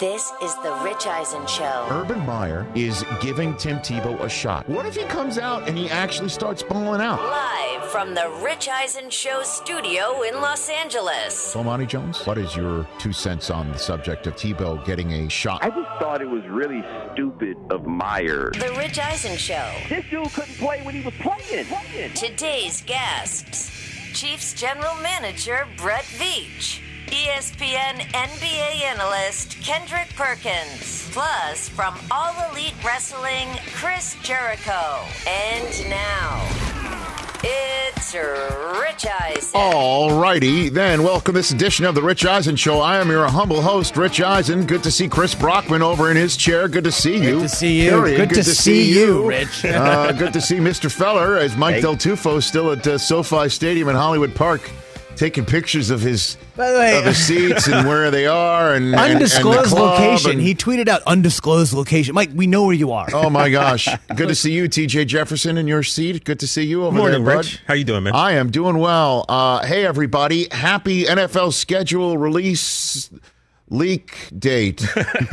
This is the Rich Eisen Show. Urban Meyer is giving Tim Tebow a shot. What if he comes out and he actually starts balling out? Live from the Rich Eisen Show studio in Los Angeles. So, Monty Jones, what is your 2 cents on the subject of Tebow getting a shot? I just thought it was really stupid of Meyer. The Rich Eisen Show. This dude couldn't play when he was playing. Today's guests. Chiefs General Manager Brett Veach. ESPN NBA analyst Kendrick Perkins. Plus, from All Elite Wrestling, Chris Jericho. And now, it's Rich Eisen. All righty, then welcome this edition of the Rich Eisen Show. I am your humble host, Rich Eisen. Good to see Chris Brockman over in his chair. Good to see you. Good to see you. Period. Good to see you, Rich. Good to see Mr. Feller as Mike Del Tufo still at SoFi Stadium in Hollywood Park, taking pictures of his of the seats and where they are and undisclosed and the club location. He tweeted out undisclosed location. Mike, we know where you are. Oh my gosh, good to see you, TJ Jefferson, in your seat. Good to see you over Morning, there, Rich. bud. How you doing, man? I am doing well. Hey, everybody! Happy NFL schedule release leak date.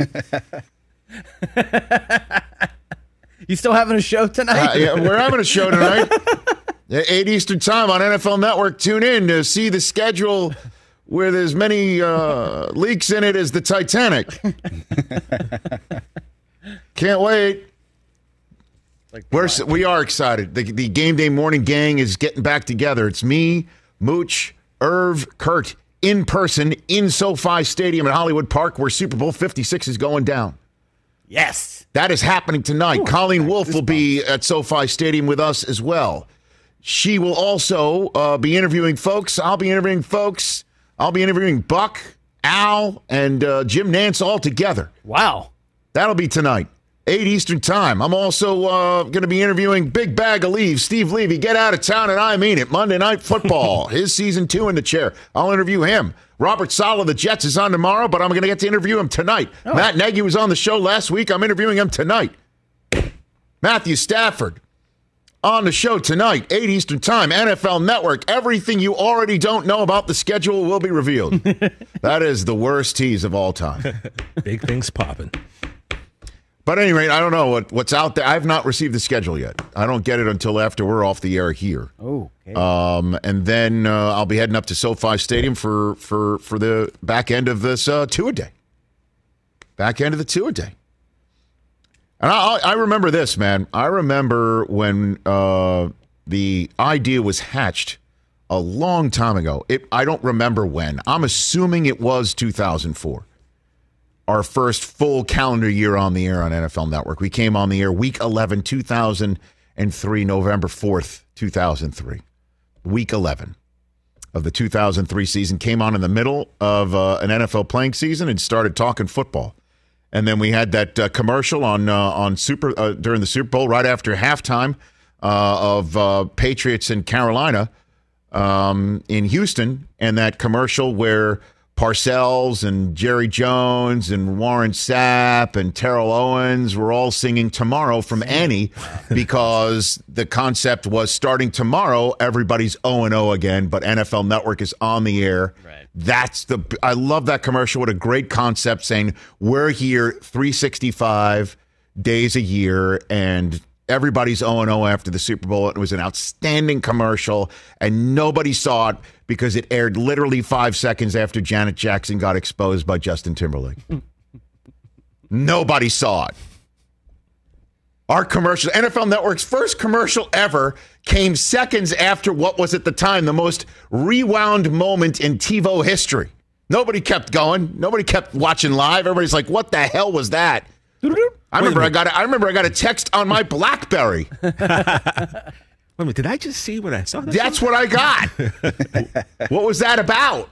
You still having a show tonight? Yeah, we're having a show tonight. 8 Eastern time on NFL Network. Tune in to see the schedule with as many leaks in it as the Titanic. Can't wait. We are excited. The Game Day Morning Gang is getting back together. It's me, Mooch, Irv, Kurt, in person in SoFi Stadium at Hollywood Park, where Super Bowl 56 is going down. Yes. That is happening tonight. Colleen Wolfe will be at SoFi Stadium with us as well. She will also be interviewing folks. I'll be interviewing folks. I'll be interviewing Buck, Al, and Jim Nance all together. Wow. That'll be tonight, 8 Eastern time. I'm also going to be interviewing Big Bag of Leaves, Steve Levy. Get out of town, and I mean it. Monday Night Football, his season 2 in the chair. I'll interview him. Robert Saleh of the Jets is on tomorrow, but I'm going to get to interview him tonight. Oh. Matt Nagy was on the show last week. I'm interviewing him tonight. Matthew Stafford on the show tonight, 8 Eastern time, NFL Network. Everything you already don't know about the schedule will be revealed. That is the worst tease of all time. Big things popping. But at any rate, I don't know what's out there. I've not received the schedule yet. I don't get it until after we're off the air here. Oh, okay. And then I'll be heading up to SoFi Stadium for the back end of this two-a-day. Back end of the two-a-day. And I remember this, man. I remember when the idea was hatched a long time ago. I don't remember when. I'm assuming it was 2004. Our first full calendar year on the air on NFL Network. We came on the air week 11, 2003, November 4th, 2003. Week 11 of the 2003 season. Came on in the middle of an NFL playing season and started talking football. And then we had that commercial on during the Super Bowl right after halftime of Patriots in Carolina in Houston, and that commercial where Parcells and Jerry Jones and Warren Sapp and Terrell Owens were all singing Tomorrow from Annie because the concept was starting tomorrow, everybody's 0-0 again, but NFL Network is on the air. Right. I love that commercial. What a great concept, saying we're here 365 days a year and everybody's 0-0 after the Super Bowl. It was an outstanding commercial, and nobody saw it because it aired literally 5 seconds after Janet Jackson got exposed by Justin Timberlake. Nobody saw it. Our commercial, NFL Network's first commercial ever, came seconds after what was at the time the most rewound moment in TiVo history. Nobody kept going. Nobody kept watching live. Everybody's like, what the hell was that? I remember I got a text on my BlackBerry. Wait a minute, did I just see what I saw? That's what I got. What was that about?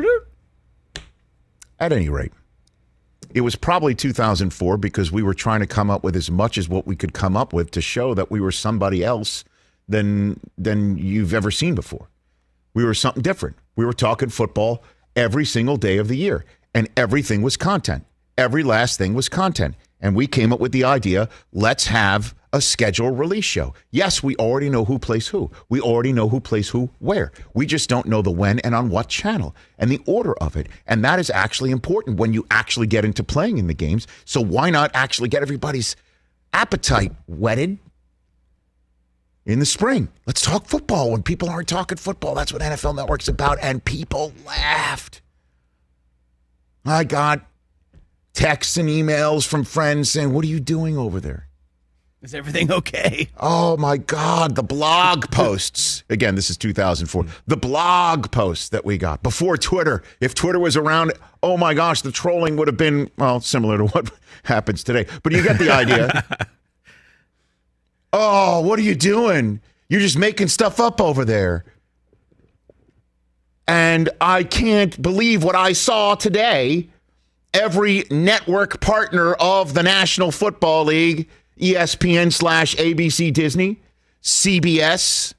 At any rate, it was probably 2004 because we were trying to come up with as much as what we could come up with to show that we were somebody else than you've ever seen before. We were something different. We were talking football every single day of the year, and everything was content. Every last thing was content. And we came up with the idea, let's have a schedule release show. Yes, we already know who plays who. We already know who plays who where. We just don't know the when and on what channel and the order of it. And that is actually important when you actually get into playing in the games. So why not actually get everybody's appetite whetted in the spring? Let's talk football when people aren't talking football. That's what NFL Network's about. And people laughed. I got texts and emails from friends saying, what are you doing over there? Is everything okay? Oh, my God. The blog posts. Again, this is 2004. The blog posts that we got before Twitter. If Twitter was around, oh, my gosh, the trolling would have been, well, similar to what happens today. But you get the idea. Oh, what are you doing? You're just making stuff up over there. And I can't believe what I saw today. Every network partner of the National Football League, ESPN/ABC Disney, CBS,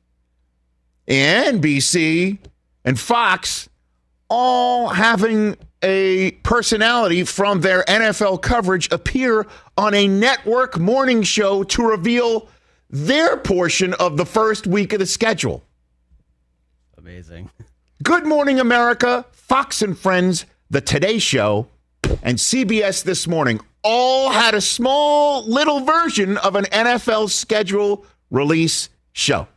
NBC, and Fox, all having a personality from their NFL coverage appear on a network morning show to reveal their portion of the first week of the schedule. Amazing. Good Morning America, Fox and Friends, The Today Show, and CBS This Morning all had a small little version of an NFL schedule release show.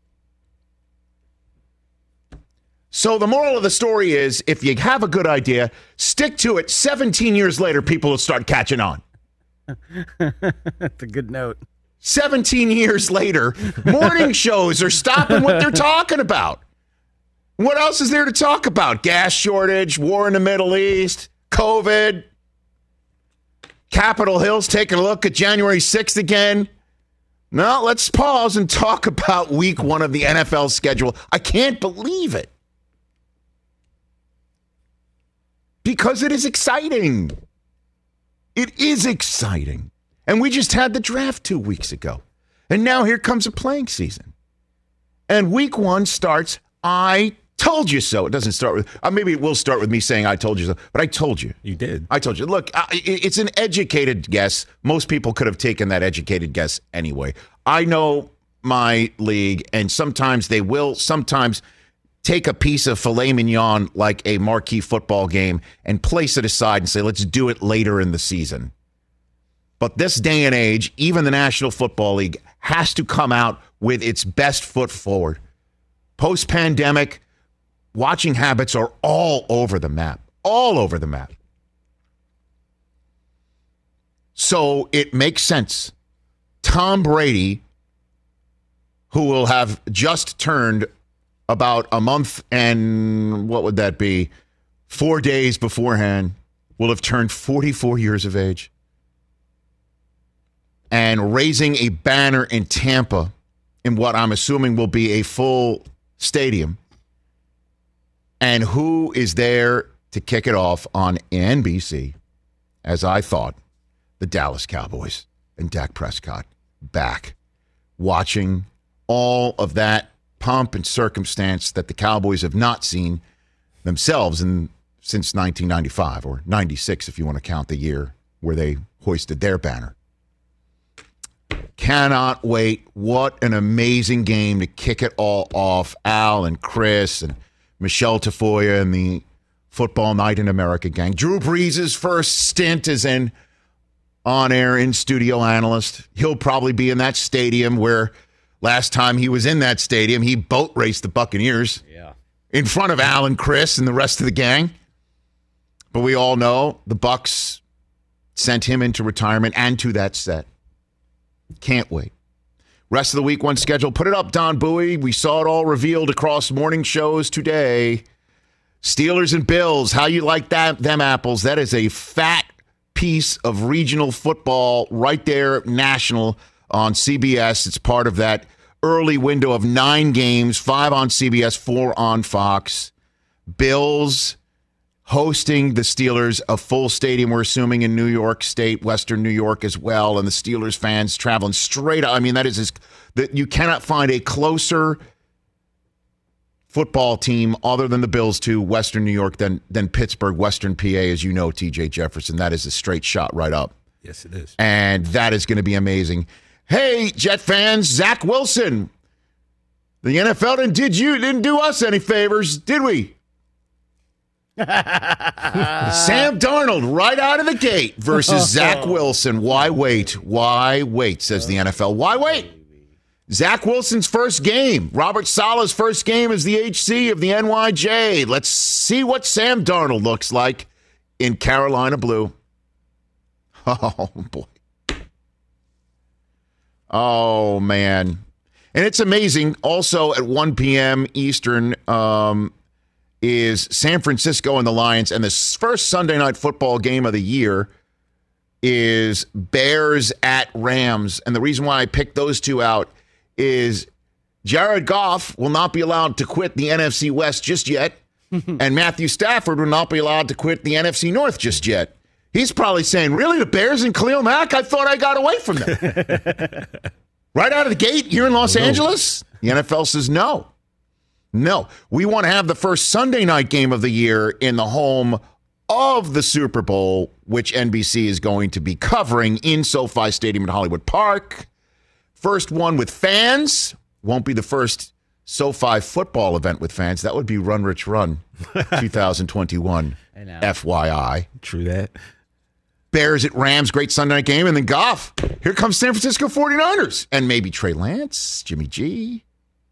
So the moral of the story is, if you have a good idea, stick to it. 17 years later, people will start catching on. That's a good note. 17 years later, morning shows are stopping what they're talking about. What else is there to talk about? Gas shortage, war in the Middle East, COVID, Capitol Hill's taking a look at January 6th again. No, let's pause and talk about week 1 of the NFL schedule. I can't believe it. Because it is exciting. It is exciting. And we just had the draft 2 weeks ago. And now here comes a playing season. And week 1 starts, I told you so. It doesn't start with, maybe it will start with me saying I told you so, but I told you. You did. I told you. Look, it's an educated guess. Most people could have taken that educated guess anyway. I know my league, and sometimes they will sometimes take a piece of filet mignon like a marquee football game and place it aside and say, let's do it later in the season. But this day and age, even the National Football League has to come out with its best foot forward. Post-pandemic, watching habits are all over the map. All over the map. So it makes sense. Tom Brady, who will have just turned about a month and what would that be? 4 days beforehand, will have turned 44 years of age. And raising a banner in Tampa in what I'm assuming will be a full stadium. And who is there to kick it off on NBC, as I thought, the Dallas Cowboys and Dak Prescott back, watching all of that pomp and circumstance that the Cowboys have not seen themselves since 1995, or 96 if you want to count the year where they hoisted their banner. Cannot wait. What an amazing game to kick it all off. Al and Chris and Michelle Tafoya and the Football Night in America gang. Drew Brees' first stint as an on-air, in-studio analyst. He'll probably be in that stadium where last time he was in that stadium, he boat raced the Buccaneers in front of Al and Chris and the rest of the gang. But we all know the Bucs sent him into retirement and to that set. Can't wait. Rest of the week 1 schedule. Put it up, Don Bowie. We saw it all revealed across morning shows today. Steelers and Bills. How you like that? Them apples. That is a fat piece of regional football right there, national on CBS. It's part of that early window of 9 games, 5 on CBS, 4 on Fox. Bills hosting the Steelers, a full stadium, we're assuming, in New York State, Western New York as well, and the Steelers fans traveling straight up. I mean, that is that you cannot find a closer football team other than the Bills to Western New York than Pittsburgh, Western PA, as you know, TJ Jefferson. That is a straight shot right up Yes, it is. And that is going to be amazing. Hey, Jet fans, Zach Wilson. The NFL didn't do us any favors, did we? Sam Darnold right out of the gate versus Zach Wilson. Why wait? Why wait, says the NFL. Why wait? Zach Wilson's first game. Robert Sala's first game as the HC of the NYJ. Let's see what Sam Darnold looks like in Carolina blue. Oh, boy. Oh, man. And it's amazing. Also at 1 p.m. Eastern is San Francisco and the Lions. And the first Sunday night football game of the year is Bears at Rams. And the reason why I picked those two out is Jared Goff will not be allowed to quit the NFC West just yet. And Matthew Stafford will not be allowed to quit the NFC North just yet. He's probably saying, really, the Bears and Khalil Mack? I thought I got away from them. Right out of the gate here in Los Angeles? The NFL says no. No. We want to have the first Sunday night game of the year in the home of the Super Bowl, which NBC is going to be covering in SoFi Stadium in Hollywood Park. First one with fans. Won't be the first SoFi football event with fans. That would be Run Rich Run 2021. I know. FYI. True that. Bears at Rams, great Sunday night game. And then Goff. Here comes San Francisco 49ers. And maybe Trey Lance, Jimmy G.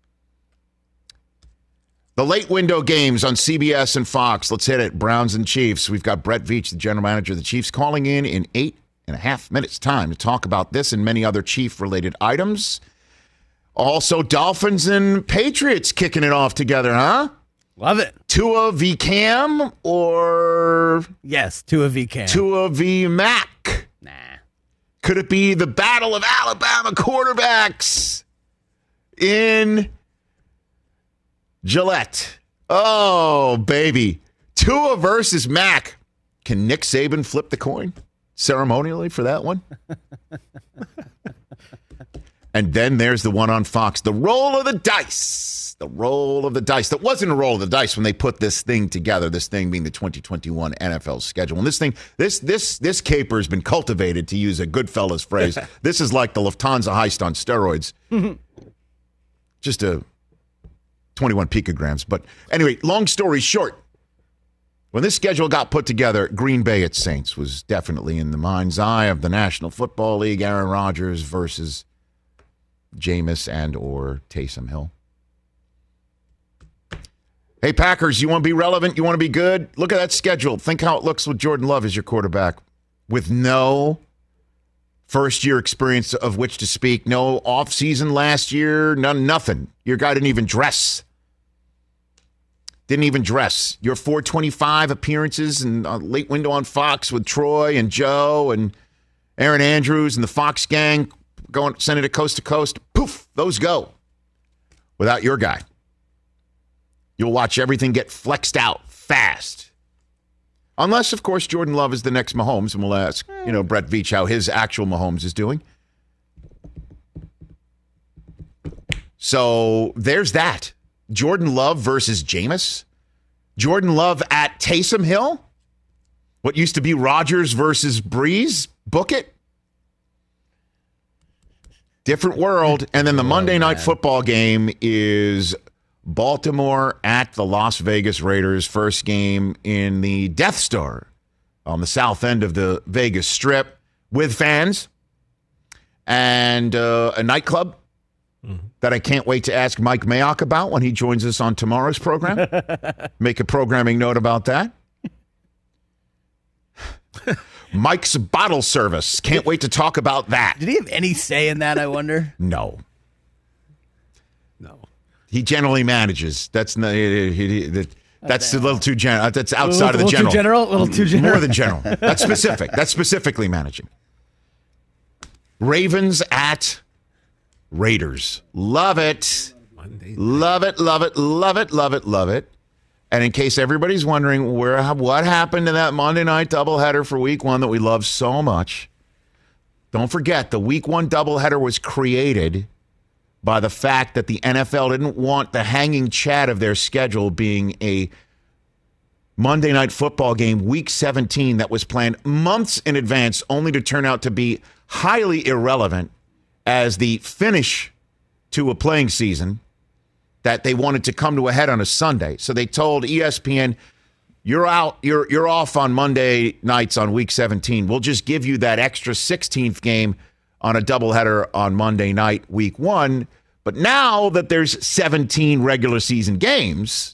The late window games on CBS and Fox. Let's hit it. Browns and Chiefs. We've got Brett Veach, the general manager of the Chiefs, calling in 8.5 minutes time to talk about this and many other Chief-related items. Also, Dolphins and Patriots kicking it off together, huh? Love it. Tua v. Cam or Yes, Tua v. Cam. Tua v. Mac? Nah. Could it be the battle of Alabama quarterbacks in Gillette? Oh, baby. Tua versus Mac. Can Nick Saban flip the coin ceremonially for that one? And then there's the one on Fox, the roll of the dice. The roll of the dice. That wasn't a roll of the dice when they put this thing together, this thing being the 2021 NFL schedule. And this thing, this caper has been cultivated, to use a Goodfellas phrase. This is like the Lufthansa heist on steroids. Just a 21 picograms. But anyway, long story short, when this schedule got put together, Green Bay at Saints was definitely in the mind's eye of the National Football League. Aaron Rodgers versus Jameis and or Taysom Hill. Hey, Packers, you want to be relevant? You want to be good? Look at that schedule. Think how it looks with Jordan Love as your quarterback. With no first-year experience of which to speak, no offseason last year, nothing. Your guy didn't even dress. Your 425 appearances and late window on Fox with Troy and Joe and Aaron Andrews and the Fox gang sending it coast to coast. Poof, those go. Without your guy. You'll watch everything get flexed out fast. Unless, of course, Jordan Love is the next Mahomes, and we'll ask, Brett Veach how his actual Mahomes is doing. So there's that. Jordan Love versus Jameis. Jordan Love at Taysom Hill. What used to be Rodgers versus Breeze. Book it. Different world. And then the Monday night football game is Baltimore at the Las Vegas Raiders. First game in the Death Star on the south end of the Vegas Strip with fans and a nightclub that I can't wait to ask Mike Mayock about when he joins us on tomorrow's program. Make a programming note about that. Mike's Bottle Service. Can't wait to talk about that. Did he have any say in that, I wonder? No. He generally manages. That's not, that's a little too general. That's outside of the general. A little too general. More than general. That's specific. That's specifically managing. Ravens at Raiders. Love it. Love it, love it, love it, love it, love it. And in case everybody's wondering what happened to that Monday night doubleheader for week one that we love so much, don't forget the week one doubleheader was created by the fact that the NFL didn't want the hanging chat of their schedule being a Monday Night Football game, Week 17, that was planned months in advance, only to turn out to be highly irrelevant as the finish to a playing season, that they wanted to come to a head on a Sunday. So they told ESPN, you're out, you're off on Monday nights on Week 17. We'll just give you that extra 16th game on a doubleheader on Monday night, Week 1. But now that there's 17 regular season games,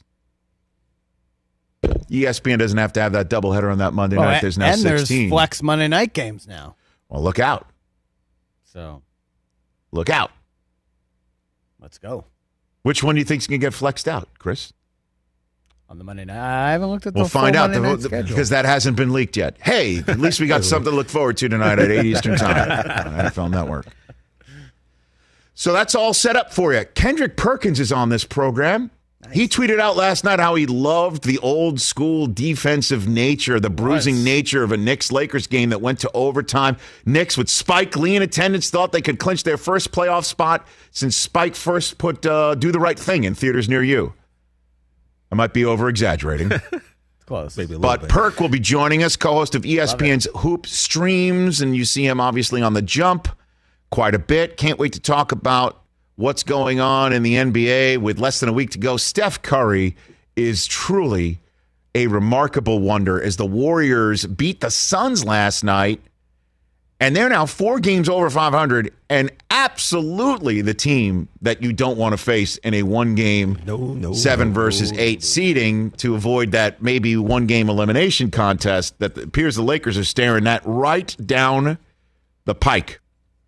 ESPN doesn't have to have that doubleheader on that Monday night. There's now 16. And there's flex Monday night games now. Well, look out. So, look out. Let's go. Which one do you think's going to get flexed out, Chris? On the Monday night. I haven't looked at the We'll find out schedule. because that hasn't been leaked yet. Hey, at least we got something to look forward to tonight at 8 Eastern Time on NFL Network. So that's all set up for you. Kendrick Perkins is on this program. Nice. He tweeted out last night how he loved the old school defensive nature, the bruising nature of a Knicks-Lakers game that went to overtime. Knicks with Spike Lee in attendance thought they could clinch their first playoff spot since Spike first put Do the Right Thing in theaters near you. I might be over-exaggerating. Close. Maybe a little But bit. Perk will be joining us, co-host of ESPN's Hoop Streams, and you see him obviously on The Jump quite a bit. Can't wait to talk about what's going on in the NBA with less than a week to go. Steph Curry is truly a remarkable wonder as the Warriors beat the Suns last night, and they're now 4 games over 500 and absolutely the team that you don't want to face in a one-game 7 versus 8 seeding to avoid that maybe one-game elimination contest that appears the Lakers are staring that right down the pike.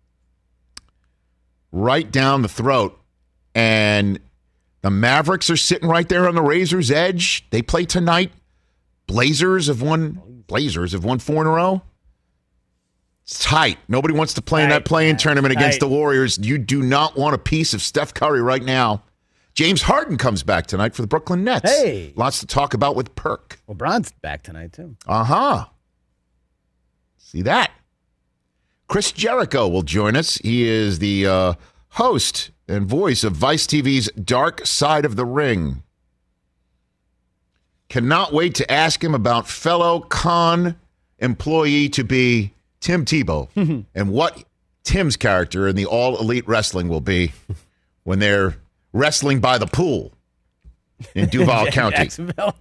Right down the throat. And the Mavericks are sitting right there on the razor's edge. They play tonight. Blazers have won 4 in a row. It's tight. Nobody wants to play in that play-in tournament against the Warriors. You do not want a piece of Steph Curry right now. James Harden comes back tonight for the Brooklyn Nets. Hey. Lots to talk about with Perk. LeBron's back tonight, too. Uh-huh. See that? Chris Jericho will join us. He is the host and voice of Vice TV's Dark Side of the Ring. Cannot wait to ask him about fellow Con employee-to-be Tim Tebow and what Tim's character in the All Elite Wrestling will be when they're wrestling by the pool in Duval County. Jacksonville.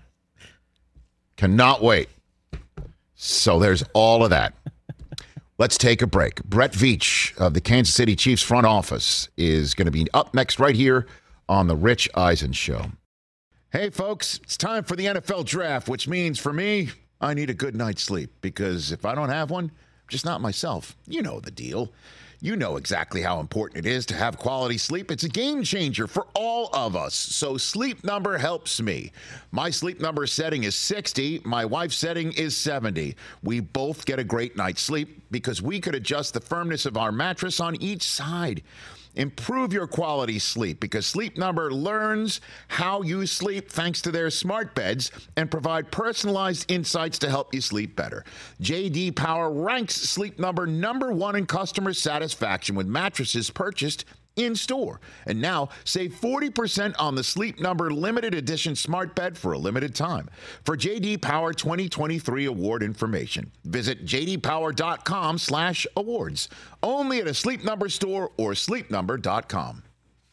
Cannot wait. So there's all of that. Let's take a break. Brett Veach of the Kansas City Chiefs front office is going to be up next right here on The Rich Eisen Show. Hey, folks, it's time for the NFL Draft, which means for me, I need a good night's sleep because if I don't have one, I'm just not myself. You know the deal. You know exactly how important it is to have quality sleep. It's a game changer for all of us. So Sleep Number helps me. My Sleep Number setting is 60. My wife's setting is 70. We both get a great night's sleep because we could adjust the firmness of our mattress on each side. Improve your quality sleep because Sleep Number learns how you sleep thanks to their smart beds and provide personalized insights to help you sleep better. J.D. Power ranks Sleep Number #1 in customer satisfaction with mattresses purchased in-store. And now, save 40% on the Sleep Number limited edition smart bed for a limited time. For J.D. Power 2023 award information, visit jdpower.com/awards. Only at a Sleep Number store or sleepnumber.com.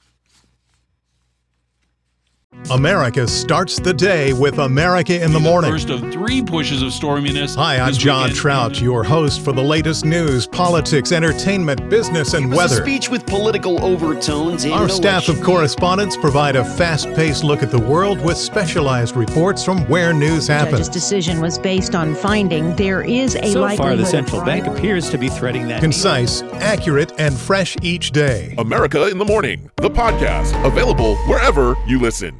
America starts the day with America in the Morning. First of 3 pushes of storminess. Hi, I'm John Trout, your host for the latest news, politics, entertainment, business, and weather. A speech with political overtones. Our staff of correspondents provide a fast-paced look at the world with specialized reports from where news The happens. judge's decision was based on finding there is a So likelihood far, the of central fraud. bank appears to be threading that. Concise, accurate, and fresh each day. America in the Morning, the podcast, available wherever you listen.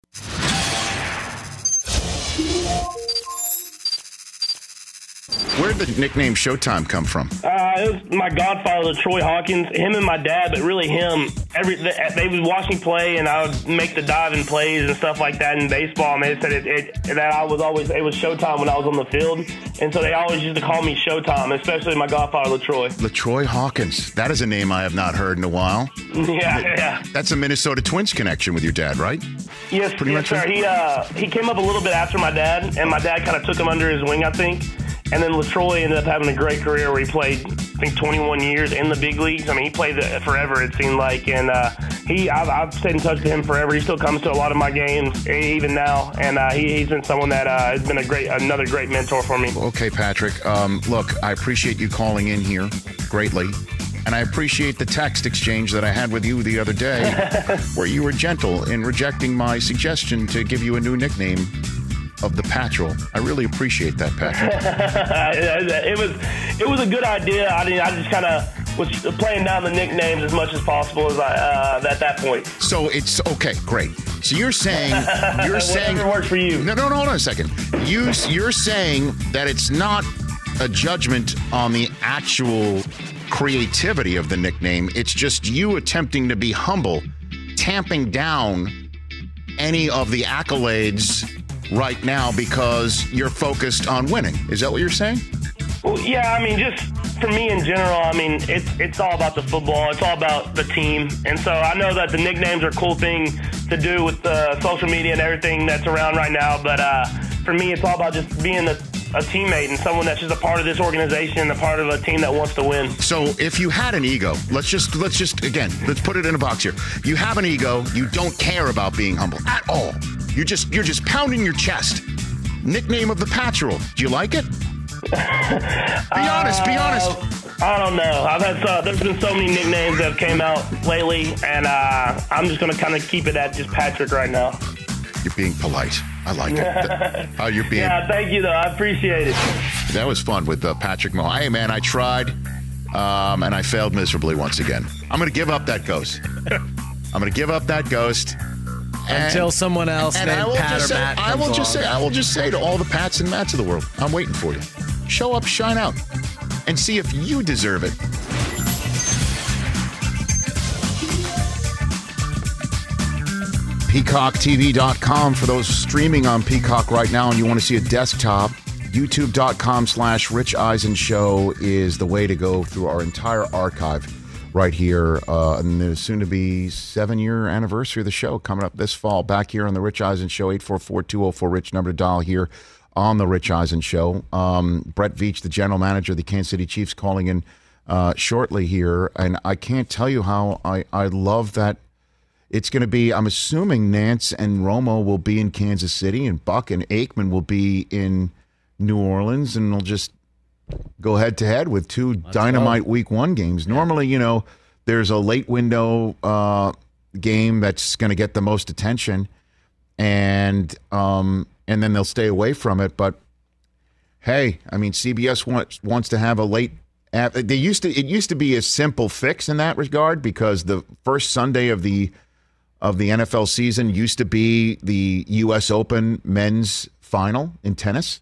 We're did the nickname Showtime come from? It was my godfather, Troy Hawkins. Him and my dad, but really him. They would watch me play, and I would make the diving plays and stuff like that in baseball. And they said it was Showtime when I was on the field, and so they always used to call me Showtime, especially my godfather, LaTroy. LaTroy Hawkins. That is a name I have not heard in a while. Yeah. That's a Minnesota Twins connection with your dad, right? Yes, sir. He came up a little bit after my dad, and my dad kind of took him under his wing, I think. And then LaTroy ended up having a great career where he played, I think, 21 years in the big leagues. I mean, he played forever, it seemed like. And I've stayed in touch with him forever. He still comes to a lot of my games, even now. And he's been someone that has been another great mentor for me. Okay, Patrick. Look, I appreciate you calling in here greatly. And I appreciate the text exchange that I had with you the other day where you were gentle in rejecting my suggestion to give you a new nickname of the Patrol. I really appreciate that, Patrick. It was a good idea. I just kind of was playing down the nicknames as much as possible as at that point. So it's okay, great. So you're saying whatever works for you. No, hold on a second. You're saying that it's not a judgment on the actual creativity of the nickname. It's just you attempting to be humble, tamping down any of the accolades right now because you're focused on winning. Is that what you're saying? Well, yeah, I mean, just for me in general, I mean, it's all about the football. It's all about the team. And so I know that the nicknames are a cool thing to do with social media and everything that's around right now. But for me, it's all about just being a teammate and someone that's just a part of this organization and a part of a team that wants to win. So if you had an ego, let's just again, let's put it in a box here. You have an ego. You don't care about being humble at all. You're just pounding your chest. Nickname of the Patrol. Do you like it? Be honest. I don't know. I've had there's been so many nicknames that have came out lately, and I'm just going to kind of keep it at just Patrick right now. You're being polite. I like it. How you're being. Yeah, thank you, though. I appreciate it. That was fun with Patrick Moe. Hey, man, I tried, and I failed miserably once again. I'm going to give up that ghost. Until someone else named Pat or Matt I will just say to all the Pats and Matts of the world, I'm waiting for you. Show up, shine out, and see if you deserve it. PeacockTV.com for those streaming on Peacock right now and you want to see a desktop. YouTube.com/Rich Eisen Show is the way to go through our entire archive right here. And there's soon to be 7-year anniversary of the show coming up this fall. Back here on the Rich Eisen Show, 844-204-RICH, number to dial here on the Rich Eisen Show. Brett Veach, the general manager of the Kansas City Chiefs, calling in shortly here. And I can't tell you how I love that. It's going to be, I'm assuming Nance and Romo will be in Kansas City and Buck and Aikman will be in New Orleans, and they'll just go head to head with two dynamite Week 1 games. Normally, there's a late window game that's going to get the most attention, and then they'll stay away from it. But hey, I mean, CBS wants to have a late. It used to be a simple fix in that regard because the first Sunday of the NFL season used to be the U.S. Open men's final in tennis.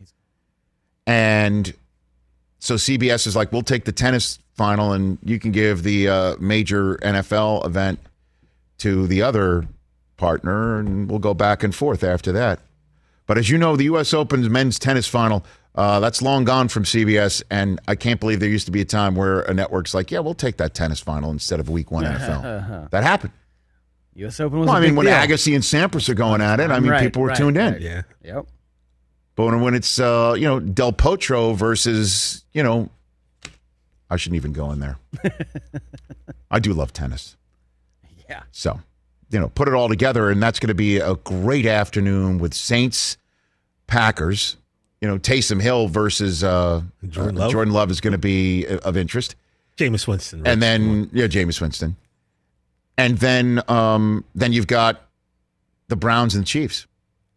And so CBS is like, we'll take the tennis final and you can give the major NFL event to the other partner and we'll go back and forth after that. But as you know, the U.S. Open's men's tennis final, that's long gone from CBS, and I can't believe there used to be a time where a network's like, yeah, we'll take that tennis final instead of Week 1 NFL. That happened. U.S. Open was a big when deal. Agassi and Sampras are going at it, I mean, people were tuned in. Right. Yeah. Yep. But when it's, Del Potro versus, I shouldn't even go in there. I do love tennis. Yeah. So, put it all together, and that's going to be a great afternoon with Saints, Packers. Taysom Hill versus Jordan Love is going to be of interest. Jameis Winston. And then, Jameis Winston. And then you've got the Browns and the Chiefs.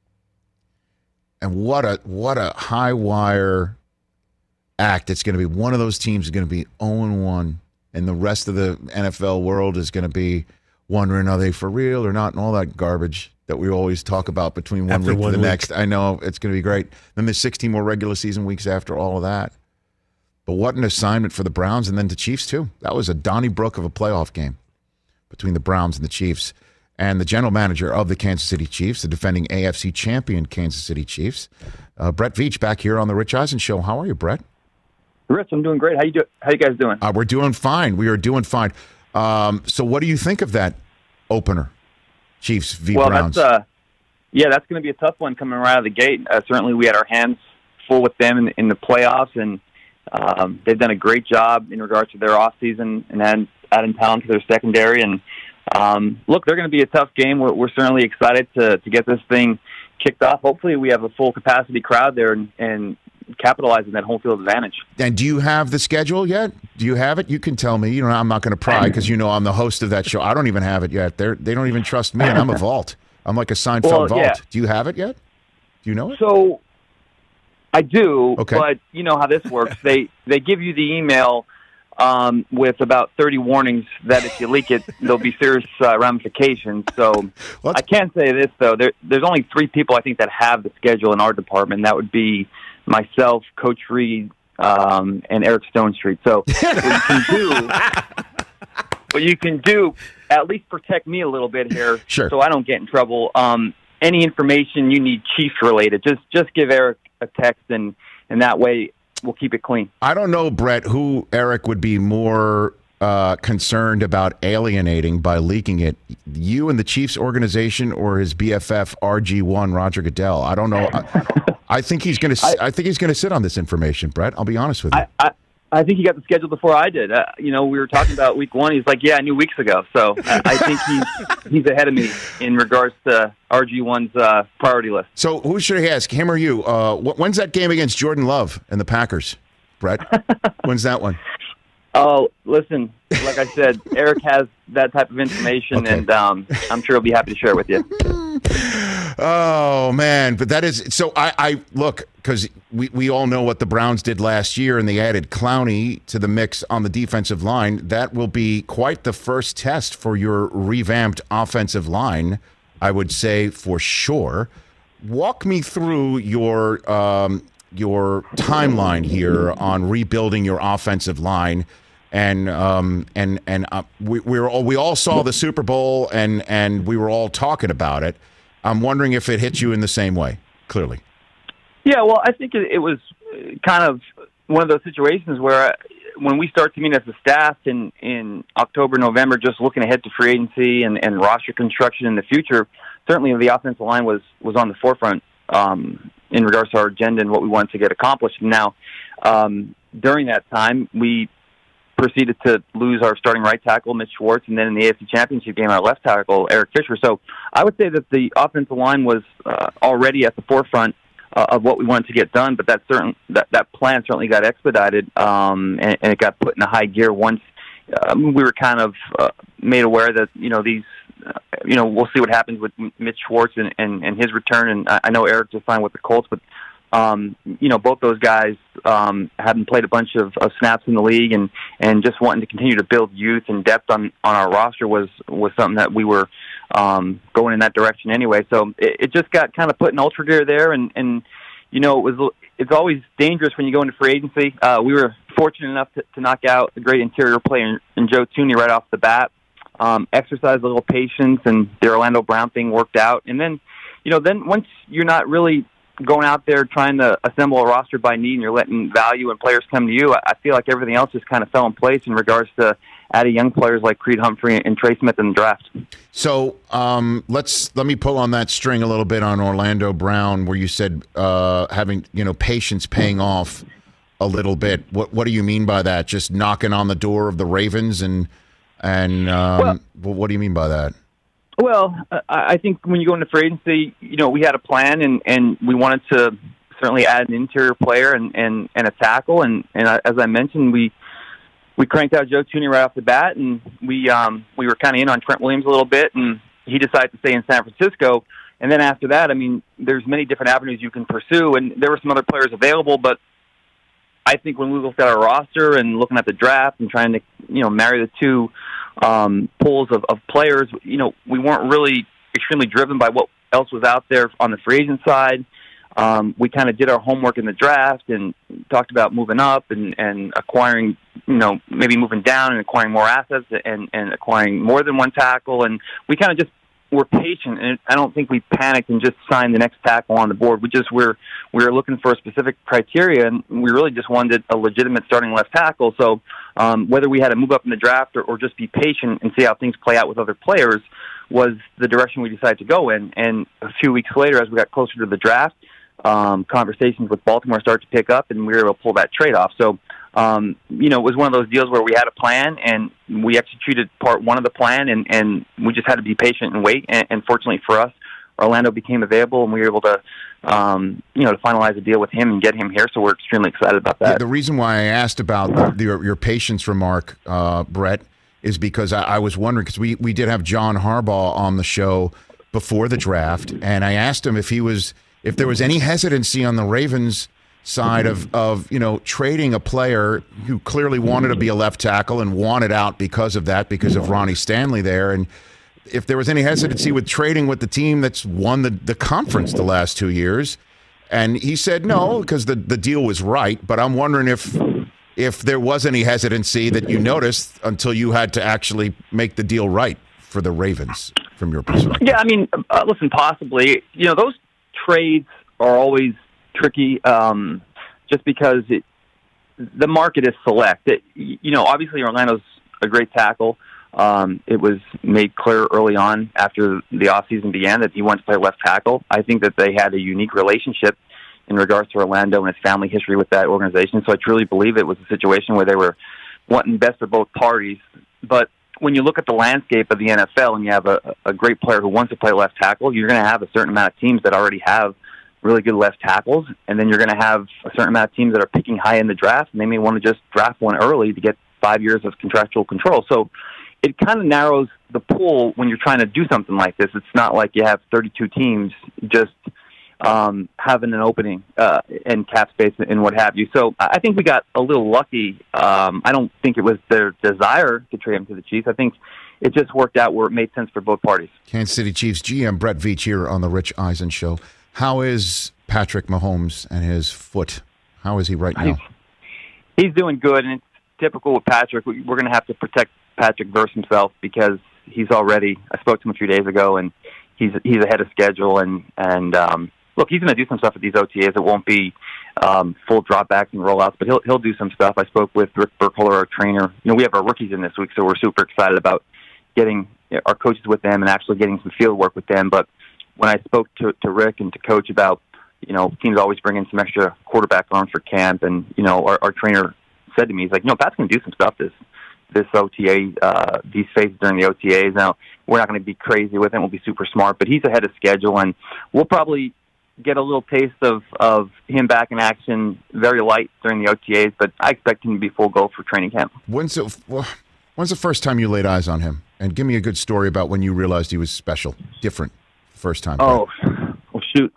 And what a high wire act it's going to be. One of those teams is going to be 0-1, and the rest of the NFL world is going to be wondering, are they for real or not, and all that garbage that we always talk about between one week to the next. I know it's going to be great. Then there's 16 more regular season weeks after all of that. But what an assignment for the Browns and then the Chiefs, too. That was a Donnybrook of a playoff game between the Browns and the Chiefs. And the general manager of the Kansas City Chiefs, the defending AFC champion Kansas City Chiefs, Brett Veach, back here on the Rich Eisen Show. How are you, Brett? Rich, I'm doing great. How you guys doing? We're doing fine. We are doing fine. So what do you think of that opener, Chiefs v. Browns? That's going to be a tough one coming right out of the gate. Certainly we had our hands full with them in the playoffs, and they've done a great job in regards to their offseason and adding talent to their secondary. And look, they're going to be a tough game. We're certainly excited to get this thing kicked off. Hopefully we have a full capacity crowd there and capitalize on that home field advantage. And do you have the schedule yet? Do you have it? You can tell me. I'm not going to pry because I'm the host of that show. I don't even have it yet. They don't even trust me, and I'm a vault. I'm like a Seinfeld vault. Yeah. Do you have it yet? Do you know it? So I do, okay. But you know how this works. They give you the email with about 30 warnings that if you leak it, there'll be serious ramifications. So I can say this, though. There's only 3 people, I think, that have the schedule in our department. That would be myself, Coach Reed, and Eric Stone Street. So what you can do, at least protect me a little bit here, sure, so I don't get in trouble. Any information you need Chiefs related, just give Eric a text, and that way we'll keep it clean. I don't know, Brett, who Eric would be more concerned about alienating by leaking it, you and the Chiefs organization or his BFF RG1 Roger Goodell. I don't know. I think he's going to. I think he's going to sit on this information, Brett. I'll be honest with you. I think he got the schedule before I did. We were talking about week 1. He's like, yeah, I knew weeks ago. So I think he's ahead of me in regards to RG1's priority list. So who should I ask, him or you? When's that game against Jordan Love and the Packers, Brett? When's that one? Oh, listen, like I said, Eric has that type of information, okay, and I'm sure he'll be happy to share it with you. Oh, man. But that is – so I look, because we all know what the Browns did last year, and they added Clowney to the mix on the defensive line. That will be quite the first test for your revamped offensive line, I would say, for sure. Walk me through your timeline here on rebuilding your offensive line. And we all saw the Super Bowl, and we were all talking about it. I'm wondering if it hit you in the same way, clearly. Yeah, well, I think it was kind of one of those situations where when we start to meet as a staff in October, November, just looking ahead to free agency and roster construction in the future, certainly the offensive line was on the forefront in regards to our agenda and what we wanted to get accomplished. Now, during that time, we proceeded to lose our starting right tackle, Mitch Schwartz, and then in the AFC Championship game, our left tackle, Eric Fisher. So I would say that the offensive line was already at the forefront of what we wanted to get done, but that plan certainly got expedited, and it got put in a high gear once we were kind of made aware that, these, we'll see what happens with Mitch Schwartz and his return. And I know Eric just signed with the Colts, but both those guys having played a bunch of snaps in the league and just wanting to continue to build youth and depth on our roster was something that we were going in that direction anyway. So it just got kind of put in ultra gear there, and it's always dangerous when you go into free agency. We were fortunate enough to knock out a great interior player in Joe Thuney right off the bat. Exercised a little patience, and the Orlando Brown thing worked out. And then, then once you're not really going out there trying to assemble a roster by need and you're letting value and players come to you, I feel like everything else just kind of fell in place in regards to adding young players like Creed Humphrey and Trey Smith in the draft. So let me pull on that string a little bit on Orlando Brown, where you said having patience paying off a little bit. What do you mean by that? Just knocking on the door of the Ravens and what do you mean by that? Well, I think when you go into free agency, we had a plan, and we wanted to certainly add an interior player and a tackle. And as I mentioned, we cranked out Joe Thuney right off the bat, and we were kind of in on Trent Williams a little bit, and he decided to stay in San Francisco. And then after that, there's many different avenues you can pursue, and there were some other players available. But I think when we looked at our roster and looking at the draft and trying to marry the two pools of players, we weren't really extremely driven by what else was out there on the free agent side. we kind of did our homework in the draft and talked about moving up and acquiring, maybe moving down and acquiring more assets and acquiring more than one tackle. And we kind of just were patient, and I don't think we panicked and just signed the next tackle on the board. We were looking for a specific criteria, and we really just wanted a legitimate starting left tackle. So whether we had to move up in the draft or just be patient and see how things play out with other players was the direction we decided to go in. And a few weeks later, as we got closer to the draft, conversations with Baltimore started to pick up, and we were able to pull that trade off. So, it was one of those deals where we had a plan, and we executed part one of the plan, and we just had to be patient and wait. And fortunately for us, Orlando became available, and we were able to, to finalize a deal with him and get him here. So we're extremely excited about that. Yeah, the reason why I asked about your patience remark, Brett, is because I was wondering, because we did have John Harbaugh on the show before the draft, and I asked him if there was any hesitancy on the Ravens side of trading a player who clearly wanted to be a left tackle and wanted out because of Ronnie Stanley there, and if there was any hesitancy with trading with the team that's won the conference the last 2 years. And he said no, because the deal was right. But I'm wondering if there was any hesitancy that you noticed until you had to actually make the deal right for the Ravens from your perspective. Yeah, I mean, listen, possibly. Those trades are always tricky, just because the market is select. Obviously Orlando's a great tackle. It was made clear early on after the offseason began that he wanted to play left tackle. I think that they had a unique relationship in regards to Orlando and his family history with that organization. So I truly believe it was a situation where they were wanting best for both parties. But when you look at the landscape of the NFL and you have a great player who wants to play left tackle, you're going to have a certain amount of teams that already have really good left tackles, and then you're going to have a certain amount of teams that are picking high in the draft, and they may want to just draft one early to get 5 years of contractual control. So it kind of narrows the pool when you're trying to do something like this. It's not like you have 32 teams just having an opening and cap space and what have you. So I think we got a little lucky. I don't think it was their desire to trade him to the Chiefs. I think it just worked out where it made sense for both parties. Kansas City Chiefs GM Brett Veach here on the Rich Eisen Show. How is Patrick Mahomes and his foot? How is he right now? He's doing good, and it's typical with Patrick. We're going to have to protect Patrick versus himself because he's already. I spoke to him a few days ago, and he's ahead of schedule. And look, he's going to do some stuff at these OTAs. It won't be full dropbacks and rollouts, but he'll do some stuff. I spoke with Rick Burkholder, our trainer. We have our rookies in this week, so we're super excited about getting our coaches with them and actually getting some field work with them. But when I spoke to Rick and to Coach about, teams always bring in some extra quarterback arms for camp, and our trainer said to me, he's like, Pat's going to do some stuff this OTA, these phases during the OTAs. Now, we're not going to be crazy with him. We'll be super smart, but he's ahead of schedule, and we'll probably get a little taste of him back in action very light during the OTAs, but I expect him to be full go for training camp. When's the first time you laid eyes on him? And give me a good story about when you realized he was special, different, first time. Oh, well, shoot.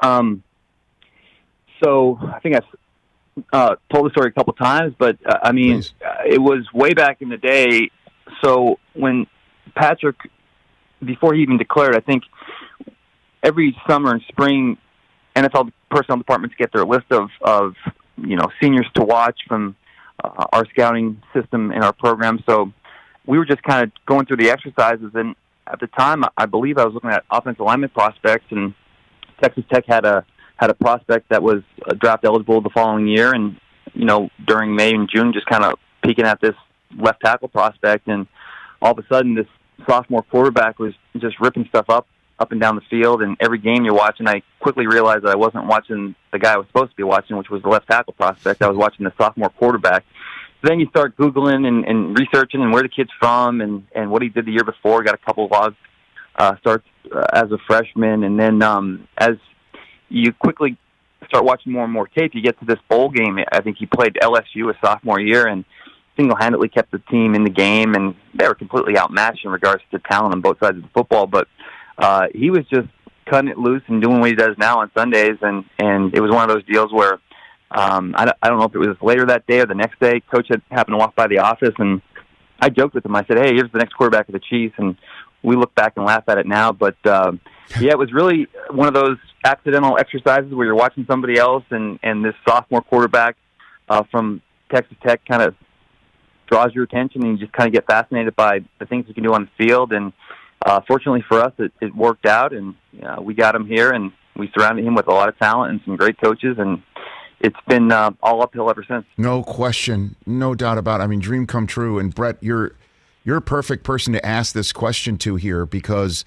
So I think I've told the story a couple times, but it was way back in the day. So when Patrick, before he even declared, I think every summer and spring, NFL personnel departments get their list of seniors to watch from our scouting system in our program. So we were just kind of going through the exercises, and at the time, I believe I was looking at offensive lineman prospects, and Texas Tech had a prospect that was draft eligible the following year, and during May and June, just kind of peeking at this left tackle prospect, and all of a sudden, this sophomore quarterback was just ripping stuff up and down the field, and every game you're watching, I quickly realized that I wasn't watching the guy I was supposed to be watching, which was the left tackle prospect. I was watching the sophomore quarterback. Then you start Googling and researching and where the kid's from and what he did the year before. Got a couple of logs, starts as a freshman. And then as you quickly start watching more and more tape, you get to this bowl game. I think he played LSU his sophomore year and single-handedly kept the team in the game. And they were completely outmatched in regards to talent on both sides of the football. But he was just cutting it loose and doing what he does now on Sundays. And it was one of those deals where I don't know if it was later that day or the next day. Coach had happened to walk by the office, and I joked with him. I said, "Hey, here's the next quarterback of the Chiefs." And we look back and laugh at it now. But, yeah, it was really one of those accidental exercises where you're watching somebody else and this sophomore quarterback from Texas Tech kind of draws your attention, and you just kind of get fascinated by the things he can do on the field. And fortunately for us, it worked out, and we got him here, and we surrounded him with a lot of talent and some great coaches, and it's been all uphill ever since. No question, no doubt about it. I mean, dream come true. And Brett, you're a perfect person to ask this question to here, because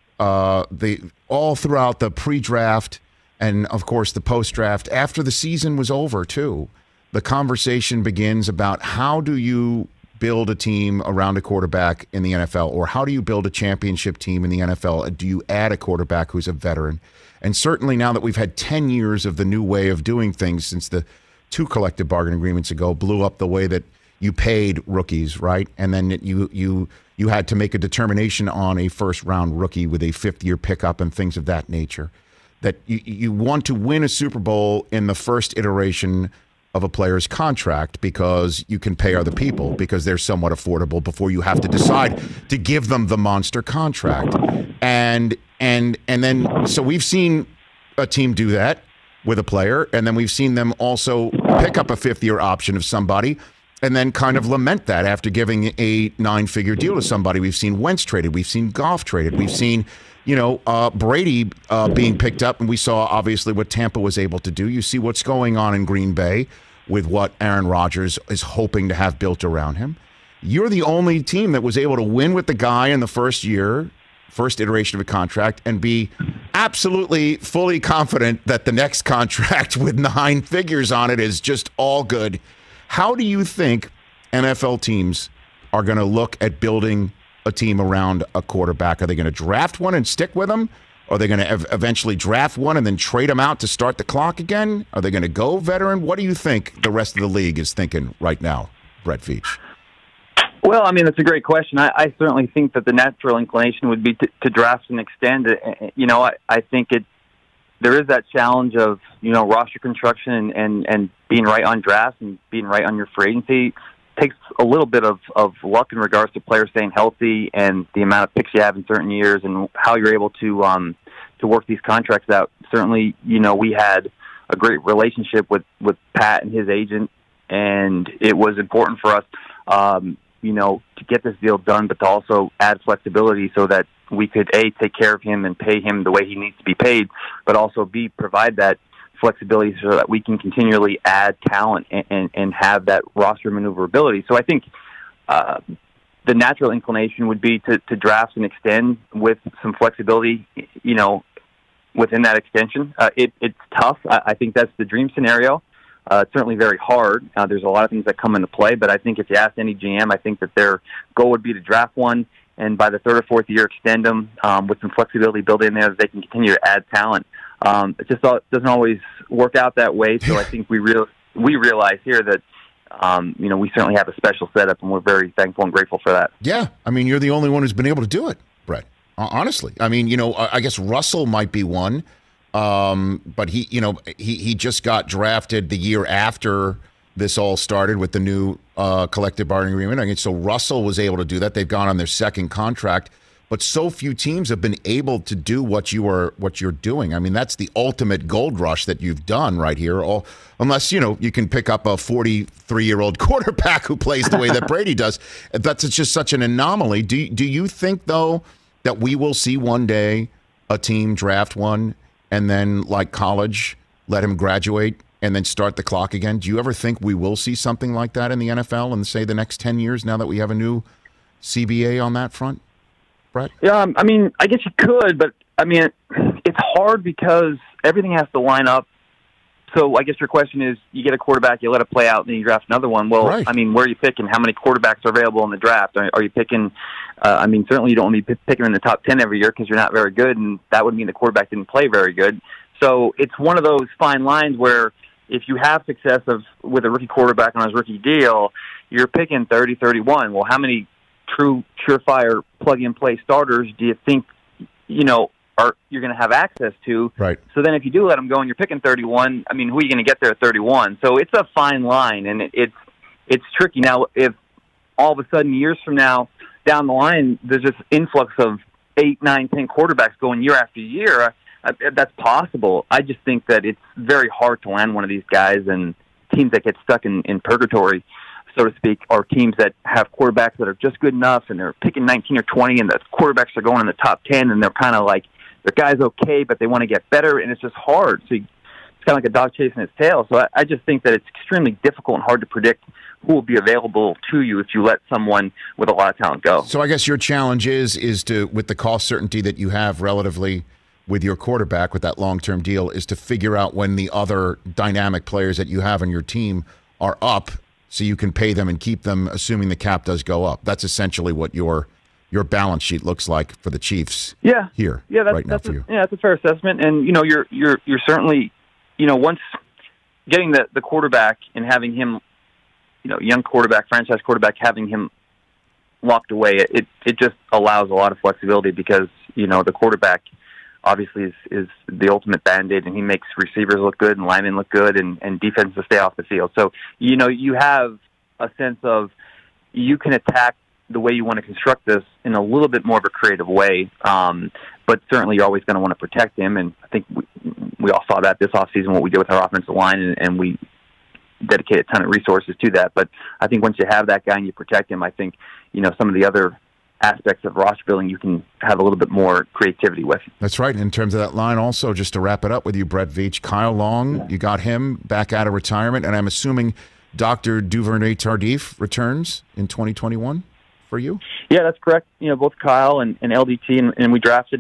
all throughout the pre-draft and, of course, the post-draft, after the season was over, too, the conversation begins about how do you build a team around a quarterback in the NFL, or how do you build a championship team in the NFL? Do you add a quarterback who's a veteran? And certainly now that we've had 10 years of the new way of doing things since the 2 collective bargaining agreements ago blew up the way that you paid rookies, right? And then you had to make a determination on a first-round rookie with a fifth-year pickup and things of that nature. That you want to win a Super Bowl in the first iteration of a player's contract because you can pay other people because they're somewhat affordable before you have to decide to give them the monster contract. And then so we've seen a team do that with a player, and then we've seen them also pick up a fifth-year option of somebody and then kind of lament that after giving a 9-figure deal to somebody. We've seen Wentz traded. We've seen Goff traded. We've seen, Brady being picked up, and we saw obviously what Tampa was able to do. You see what's going on in Green Bay with what Aaron Rodgers is hoping to have built around him. You're the only team that was able to win with the guy in the first iteration of a contract, and be absolutely fully confident that the next contract with 9 figures on it is just all good. How do you think NFL teams are going to look at building a team around a quarterback? Are they going to draft one and stick with him? Are they going to eventually draft one and then trade him out to start the clock again? Are they going to go veteran? What do you think the rest of the league is thinking right now, Brett Veach? Well, I mean, that's a great question. I certainly think that the natural inclination would be to draft and extend. I think there is that challenge of, roster construction and being right on drafts and being right on your free agency. It takes a little bit of luck in regards to players staying healthy and the amount of picks you have in certain years and how you're able to work these contracts out. Certainly, we had a great relationship with Pat and his agent, and it was important for us, to get this deal done, but to also add flexibility so that we could, A, take care of him and pay him the way he needs to be paid, but also, B, provide that flexibility so that we can continually add talent and have that roster maneuverability. So I think the natural inclination would be to draft and extend with some flexibility, within that extension. It's tough. I think that's the dream scenario. It's certainly very hard. There's a lot of things that come into play, but I think if you ask any GM, I think that their goal would be to draft one, and by the 3rd or 4th year, extend them with some flexibility built in there that they can continue to add talent. It just doesn't always work out that way, so I think we realize here that we certainly have a special setup, and we're very thankful and grateful for that. Yeah, I mean, you're the only one who's been able to do it, Brett. Honestly, I mean, I guess Russell might be one. But he just got drafted the year after this all started with the new collective bargaining agreement. I mean, so Russell was able to do that. They've gone on their second contract, but so few teams have been able to do what you're doing. I mean, that's the ultimate gold rush that you've done right here. Unless you can pick up a 43-year-old quarterback who plays the way that Brady does. That's just such an anomaly. Do you think though that we will see one day a team draft one and then, like college, let him graduate and then start the clock again? Do you ever think we will see something like that in the NFL in, say, the next 10 years now that we have a new CBA on that front, Brett? Yeah, I mean, I guess you could, but, I mean, it's hard because everything has to line up. So I guess your question is, you get a quarterback, you let it play out, and then you draft another one. Well, right. I mean, where are you picking? How many quarterbacks are available in the draft? Are you picking certainly you don't want to be picking in the top 10 every year because you're not very good, and that would mean the quarterback didn't play very good. So it's one of those fine lines where if you have success with a rookie quarterback on his rookie deal, you're picking 30, 31. Well, how many surefire plug-and-play starters do you think, you're going to have access to? Right. So then if you do let them go and you're picking 31, I mean, who are you going to get there at 31? So it's a fine line, and it's tricky. Now, if all of a sudden years from now, down the line, there's this influx of 8, 9, 10 quarterbacks going year after year. That's possible. I just think that it's very hard to land one of these guys, and teams that get stuck in purgatory, so to speak, are teams that have quarterbacks that are just good enough, and they're picking 19 or 20, and the quarterbacks are going in the top 10, and they're kind of like, their guy's okay, but they want to get better, and it's just hard. So it's kind of like a dog chasing its tail. So I just think that it's extremely difficult and hard to predict who will be available to you if you let someone with a lot of talent go. So I guess your challenge is to, with the cost certainty that you have relatively with your quarterback with that long-term deal, is to figure out when the other dynamic players that you have on your team are up so you can pay them and keep them, assuming the cap does go up. That's essentially what your balance sheet looks like for the Chiefs. Yeah. Here. Yeah, for you. Yeah, that's a fair assessment. And you're certainly, once getting the quarterback and having him, young quarterback, franchise quarterback, having him locked away, it just allows a lot of flexibility because the quarterback obviously is the ultimate Band-Aid, and he makes receivers look good and linemen look good and defenses stay off the field. So, you have a sense of you can attack the way you want to construct this in a little bit more of a creative way. But certainly you're always going to want to protect him. And I think we all saw that this offseason, what we did with our offensive line, and we dedicate a ton of resources to that. But I think once you have that guy and you protect him, I think, some of the other aspects of roster building you can have a little bit more creativity with. That's right. In terms of that line also, just to wrap it up with you, Brett Veach, Kyle Long, you got him back out of retirement, and I'm assuming Dr. Duvernay-Tardif returns in 2021 for you? Yeah, that's correct. Both Kyle and LDT, and we drafted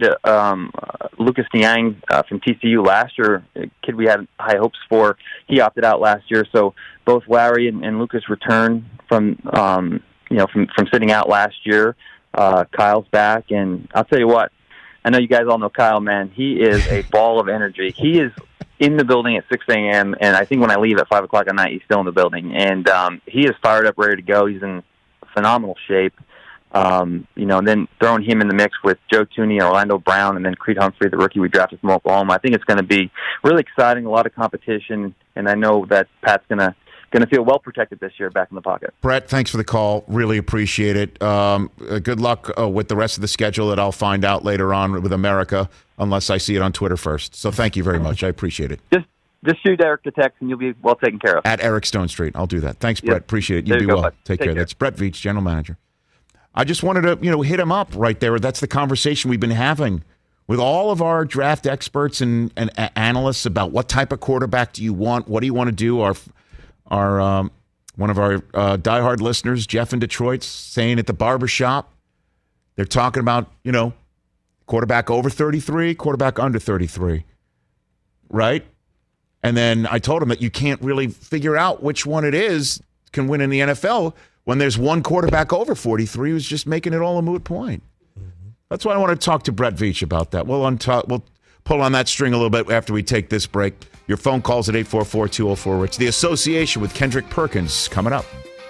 Lucas Niang from TCU last year, a kid we had high hopes for. He opted out last year, so both Larry and Lucas return from sitting out last year. Kyle's back, and I'll tell you what, I know you guys all know Kyle, man. He is a ball of energy. He is in the building at 6 a.m., and I think when I leave at 5 o'clock at night, he's still in the building. And he is fired up, ready to go. He's in phenomenal shape. And then throwing him in the mix with Joe Thuney, Orlando Brown, and then Creed Humphrey, the rookie we drafted from Oklahoma. I think it's going to be really exciting, a lot of competition, and I know that Pat's going to feel well protected this year back in the pocket. Brett, thanks for the call. Really appreciate it. Good luck with the rest of the schedule that I'll find out later on with America, unless I see it on Twitter first. So thank you very much. I appreciate it. Just shoot Eric the text, and you'll be well taken care of. At Eric Stone Street. I'll do that. Thanks, Brett. Appreciate it. You be well. Take care. That's Brett Veach, general manager. I just wanted to, hit him up right there. That's the conversation we've been having with all of our draft experts and analysts about what type of quarterback do you want? What do you want to do? Our one of our diehard listeners, Jeff in Detroit, saying at the barbershop, they're talking about, quarterback over 33, quarterback under 33, right? And then I told him that you can't really figure out which one it is can win in the NFL when there's one quarterback over 43 who's just making it all a moot point. That's why I want to talk to Brett Veach about that. We'll pull on that string a little bit after we take this break. Your phone calls at 844-204-RICH. The association with Kendrick Perkins coming up.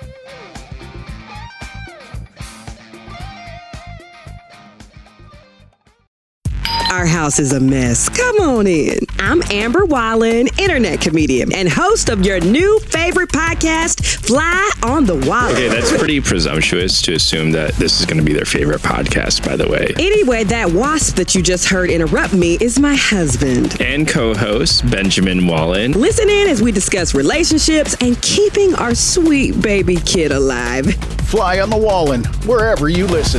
Our house is a mess. Come on in. I'm Amber Wallen, internet comedian and host of your new favorite podcast, Fly on the Wall. Okay, that's pretty presumptuous to assume that this is going to be their favorite podcast, by the way. Anyway, that wasp that you just heard interrupt me is my husband. And co-host, Benjamin Wallen. Listen in as we discuss relationships and keeping our sweet baby kid alive. Fly on the Wallen, wherever you listen.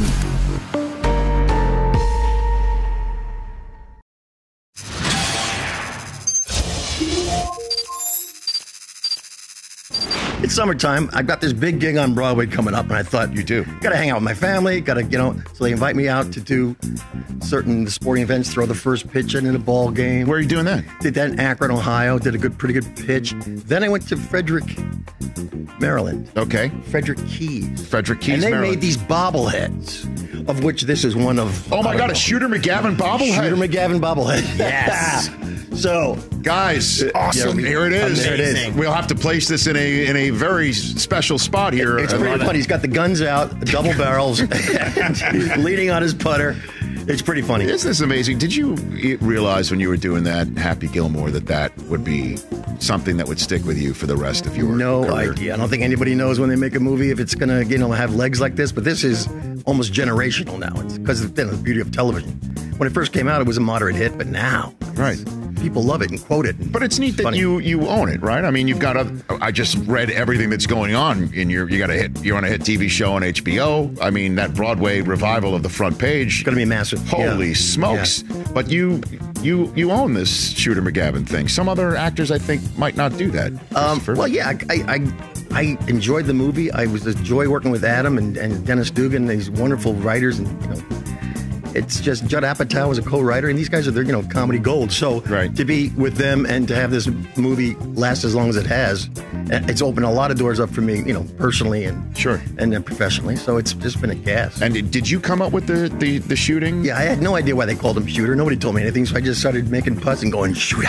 It's summertime. I've got this big gig on Broadway coming up, and I thought, you do. Got to hang out with my family. Got to, so they invite me out to do certain sporting events, throw the first pitch in a ball game. Where are you doing that? Did that in Akron, Ohio. Did a pretty good pitch. Then I went to Frederick, Maryland. Okay. Frederick Keys, Maryland. And they made these bobbleheads, of which this is one of. Oh my God, a Shooter McGavin bobblehead. Shooter McGavin bobblehead. Yes. So, guys, awesome. Here it is. There it is. We'll have to place this in a very special spot here. It's pretty funny. He's got the guns out, double barrels, leaning on his putter. It's pretty funny. Isn't this amazing? Did you realize when you were doing that, Happy Gilmore, that would be something that would stick with you for the rest of your career? Idea. I don't think anybody knows when they make a movie if it's going to, have legs like this. But this is almost generational now. It's because of the beauty of television. When it first came out, it was a moderate hit, but now, right, people love it and quote it. But it's neat that you own it, right? I mean, you've got I just read everything that's going on in you're on a hit TV show on HBO. I mean, that Broadway revival of The Front Page, going to be massive. Holy smokes! Yeah. But you own this Shooter McGavin thing. Some other actors, I think, might not do that. Well, yeah, I enjoyed the movie. I was a joy working with Adam and Dennis Dugan, these wonderful writers, and it's just Judd Apatow was a co-writer, and these guys are comedy gold. So to be with them and to have this movie last as long as it has, it's opened a lot of doors up for me, personally and and professionally. So it's just been a gas. And did you come up with the shooting? Yeah, I had no idea why they called him Shooter. Nobody told me anything, so I just started making puns and going Shooter.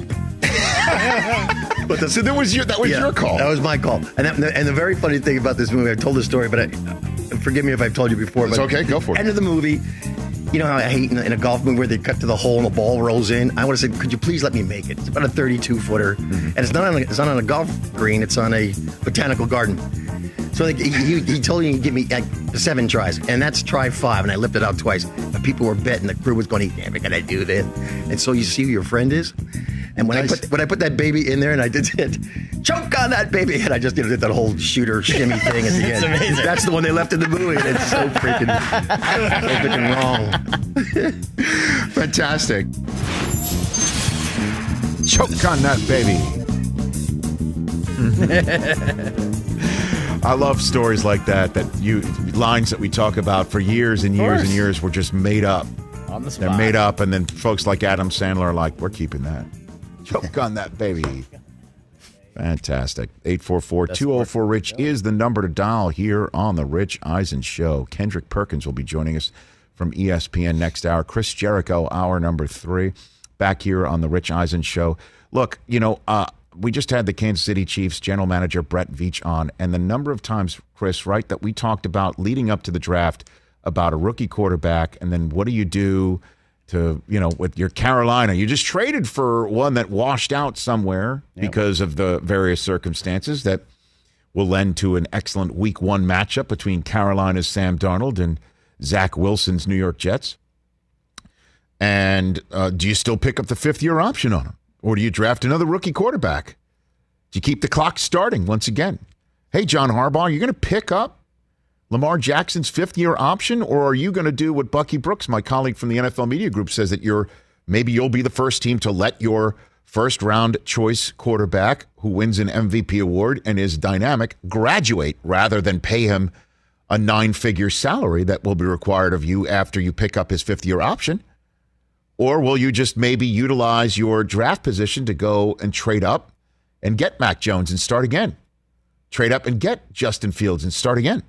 So that was your call. That was my call. And the very funny thing about this movie, I've told this story, but forgive me if I've told you before. It's okay, go for it. End of the movie. You know how I hate in a golf movie where they cut to the hole and the ball rolls in? I would have said, could you please let me make it? It's about a 32-footer. And it's not on a golf green. It's on a botanical garden. So he told me he'd give me 7 tries. And that's try 5. And I lifted out twice. But people were betting. The crew was going, he's never going to do this. And so you see who your friend is? And when I put that baby in there and I did it, choke on that baby, and I just did that whole shooter shimmy thing at the end. Amazing. That's the one they left in the movie, and it's so freaking wrong. Fantastic. Choke on that baby. I love stories like that lines that we talk about for years and years and years were just made up. On the spot. They're made up, and then folks like Adam Sandler are like, we're keeping that. Choke on that baby. Fantastic. 844-204-RICH is the number to dial here on The Rich Eisen Show. Kendrick Perkins will be joining us from ESPN next hour. Chris Jericho, hour number 3, back here on The Rich Eisen Show. Look, we just had the Kansas City Chiefs general manager Brett Veach on, and the number of times, Chris, right, that we talked about leading up to the draft about a rookie quarterback, and then what do you do to, with your Carolina? You just traded for one that washed out somewhere because of the various circumstances that will lend to an excellent week 1 matchup between Carolina's Sam Darnold and Zach Wilson's New York Jets. And do you still pick up the 5th-year option on him? Or do you draft another rookie quarterback? Do you keep the clock starting once again? Hey, John Harbaugh, you're going to pick up Lamar Jackson's 5th-year option, or are you going to do what Bucky Brooks, my colleague from the NFL Media Group, says that maybe you'll be the first team to let your first-round choice quarterback who wins an MVP award and is dynamic graduate rather than pay him a 9-figure salary that will be required of you after you pick up his 5th-year option? Or will you just maybe utilize your draft position to go and trade up and get Mac Jones and start again? Trade up and get Justin Fields and start again?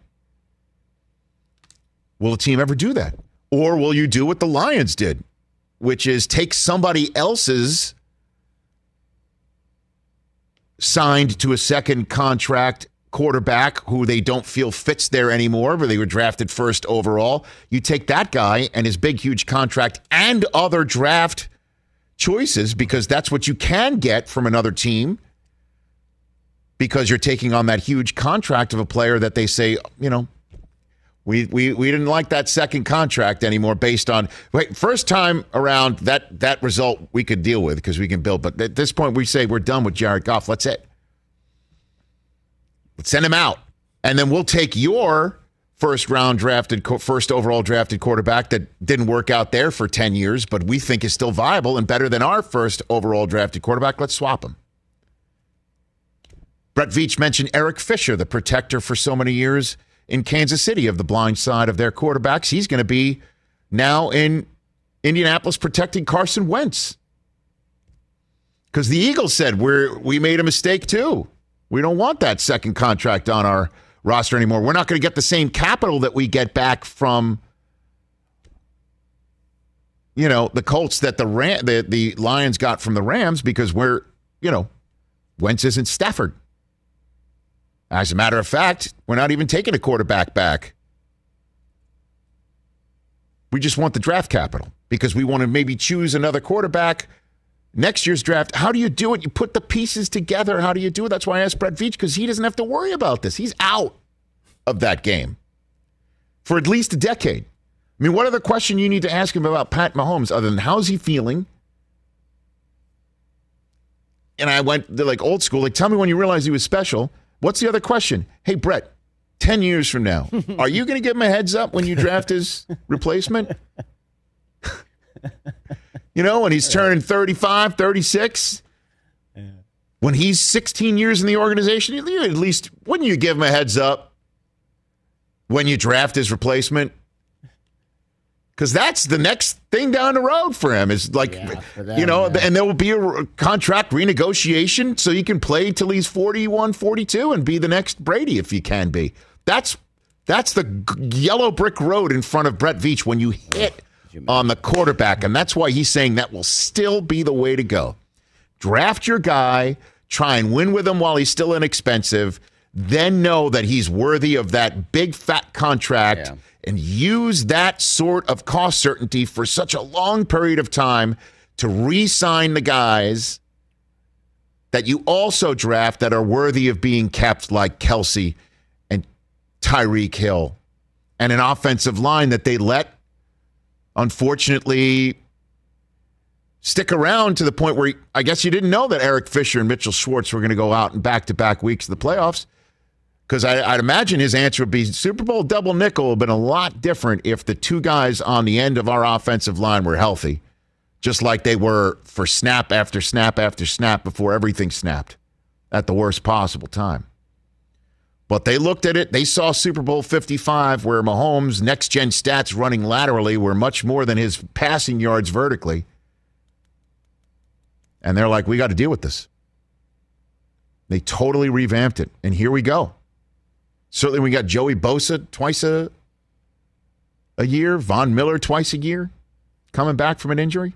Will a team ever do that? Or will you do what the Lions did, which is take somebody else's signed to a second contract quarterback who they don't feel fits there anymore, but they were drafted first overall. You take that guy and his big, huge contract and other draft choices, because that's what you can get from another team, because you're taking on that huge contract of a player that they say, we didn't like that second contract anymore based on, first time around, that result we could deal with because we can build. But at this point, we say we're done with Jared Goff. Let's send him out. And then we'll take your first overall drafted quarterback that didn't work out there for 10 years, but we think is still viable and better than our first overall drafted quarterback. Let's swap him. Brett Veach mentioned Eric Fisher, the protector for so many years in Kansas City of the blind side of their quarterbacks. He's going to be now in Indianapolis protecting Carson Wentz. Because the Eagles said we made a mistake too. We don't want that second contract on our roster anymore. We're not going to get the same capital that we get back from, the Colts that the Lions got from the Rams, because Wentz isn't Stafford. As a matter of fact, we're not even taking a quarterback back. We just want the draft capital because we want to maybe choose another quarterback next year's draft, how do you do it? You put the pieces together. How do you do it? That's why I asked Brett Veach, because he doesn't have to worry about this. He's out of that game for at least a decade. I mean, what other question you need to ask him about Pat Mahomes other than how's he feeling? And I went like old school, like, tell me when you realized he was special. What's the other question? Hey, Brett, 10 years from now, are you going to give him a heads up when you draft his replacement? When he's turning 35, 36, when he's 16 years in the organization, at least wouldn't you give him a heads up when you draft his replacement? Because that's the next thing down the road for him is like, and there will be a contract renegotiation so you can play till he's 41, 42 and be the next Brady if you can be. That's the yellow brick road in front of Brett Veach when you hit on the quarterback. And that's why he's saying that will still be the way to go. Draft your guy, try and win with him while he's still inexpensive, then know that he's worthy of that big fat contract and use that sort of cost certainty for such a long period of time to re-sign the guys that you also draft that are worthy of being kept, like Kelsey and Tyreek Hill, and an offensive line that they let, unfortunately, stick around to the point where I guess you didn't know that Eric Fisher and Mitchell Schwartz were going to go out in back-to-back weeks of the playoffs. Because I'd imagine his answer would be Super Bowl double nickel would have been a lot different if the two guys on the end of our offensive line were healthy, just like they were for snap after snap after snap before everything snapped at the worst possible time. But they looked at it. They saw Super Bowl 55 where Mahomes' next-gen stats running laterally were much more than his passing yards vertically. And they're like, we got to deal with this. They totally revamped it. And here we go. Certainly we got Joey Bosa twice a year, Von Miller twice a year, coming back from an injury.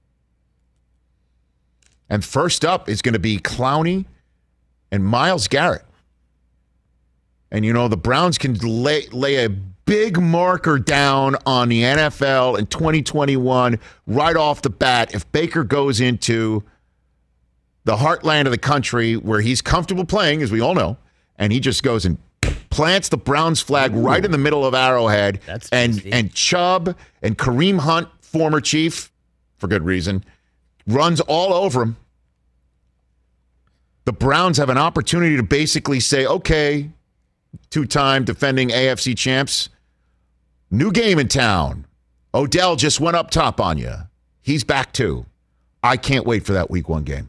And first up is going to be Clowney and Myles Garrett. And, the Browns can lay a big marker down on the NFL in 2021 right off the bat if Baker goes into the heartland of the country where he's comfortable playing, as we all know, and he just goes and plants the Browns flag right in the middle of Arrowhead. And Chubb and Kareem Hunt, former Chief, for good reason, runs all over him. The Browns have an opportunity to basically say, okay, two-time defending AFC champs, new game in town. Odell just went up top on you. He's back too. I can't wait for that week 1 game.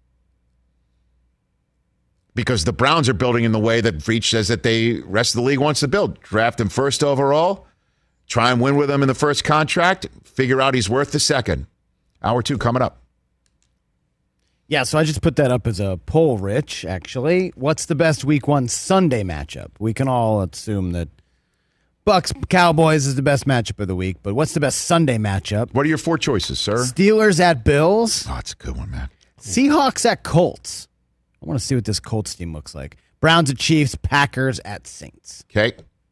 Because the Browns are building in the way that Veach says that the rest of the league wants to build. Draft him first overall, try and win with him in the first contract, figure out he's worth the second. Hour 2 coming up. Yeah, so I just put that up as a poll, Rich, actually. What's the best week 1 Sunday matchup? We can all assume that Bucks-Cowboys is the best matchup of the week, but what's the best Sunday matchup? What are your 4 choices, sir? Steelers at Bills. Oh, that's a good one, man. Seahawks at Colts. I want to see what this Colts team looks like. Browns at Chiefs, Packers at Saints. Okay.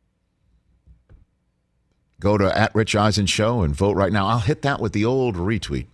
Go to @RichEisen and vote right now. I'll hit that with the old retweet.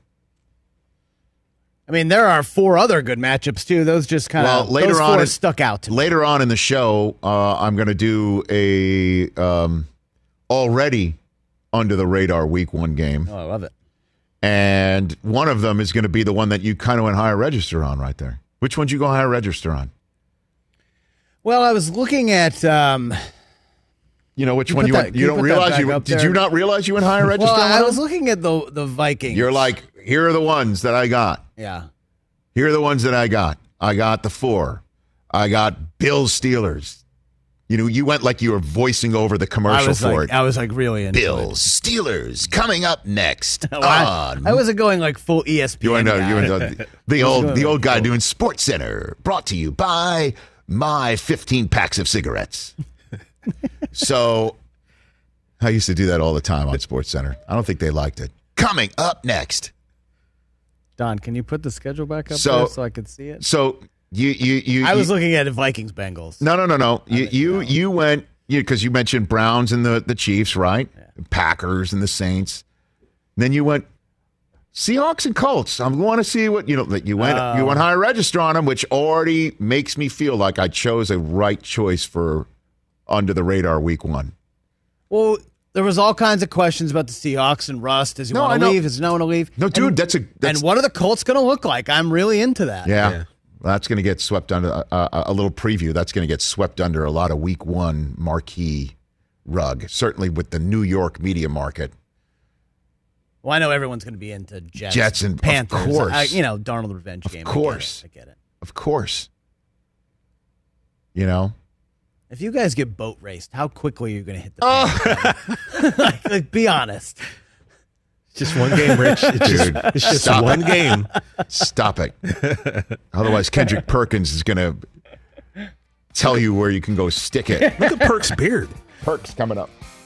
I mean, there are 4 other good matchups, too. Those just kind of later on stuck out to me. Later on in the show, I'm going to do a already under-the-radar week 1 game. Oh, I love it. And one of them is going to be the one that you kind of went higher register on right there. Which one did you go higher register on? Well, I was looking at... which one you went? You don't realize you... Did you not realize you went higher register on? Well, I was looking at the Vikings. You're like, here are the ones that I got. Yeah. Here are the ones that I got. I got the 4. I got Bills Steelers. You went like you were voicing over the commercial for it. I was like really into Bills Steelers coming up next. I wasn't going like full ESPN. You went the old guy doing Sports Center, brought to you by my 15 packs of cigarettes. So I used to do that all the time on Sports Center. I don't think they liked it. Coming up next. Don, can you put the schedule back up there so I could see it? So I was looking at Vikings Bengals. No. You went because you mentioned Browns and the Chiefs, right? Yeah. Packers and the Saints. Then you went Seahawks and Colts. I want to see what that you went high register on them, which already makes me feel like I chose a right choice for under the radar week 1. Well, there was all kinds of questions about the Seahawks and Rust. Does he want to leave? Does no one to leave? No, dude, and what are the Colts going to look like? I'm really into that. Yeah. Well, that's going to get swept under a little preview. That's going to get swept under a lot of week 1 marquee rug, certainly with the New York media market. Well, I know everyone's going to be into Jets and Panthers. Of course. Darnold revenge game. Of course. I get it. Of course. If you guys get boat raced, how quickly are you going to hit the like, be honest. It's just one game, Rich. It's just one game. Stop it. Otherwise, Kendrick Perkins is going to tell you where you can go stick it. Look at Perk's beard. Perk's coming up.